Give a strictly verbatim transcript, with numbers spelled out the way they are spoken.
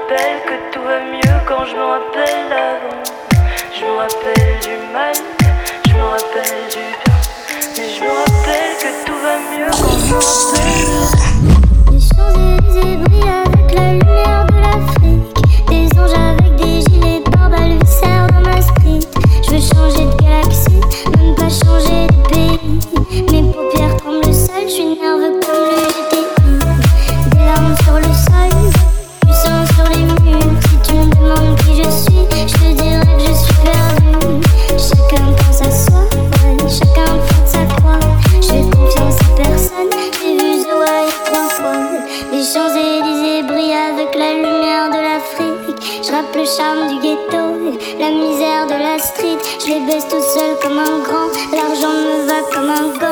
rappelle que tout va mieux quand je me rappelle d'avant. Je me rappelle du mal, je me rappelle du bien, mais je me rappelle que tout va mieux quand je me rappelle d'avant. Les Champs-Élysées brillent avec la lumière de l'Afrique. Des anges avec des gilets pare-balles dans ma street. Je veux changer de galaxie, même pas changer de pays. Mes paupières tremblent seules, je suis nerveux comme le G T I. Des larmes sur le sol, du sang sur les murs. Si tu me demandes qui je suis, je te dirai que je suis perdu. Chacun pense à soi, ouais, chacun fait de sa croix. Je fais confiance à personne, j'ai vu The Wire trois fois. Les Champs-Élysées brillent avec la lumière de l'Afrique. Je rappe le charme du ghetto, la misère de la street. Je les baisse tout seul comme un grand, l'argent me va comme un gant.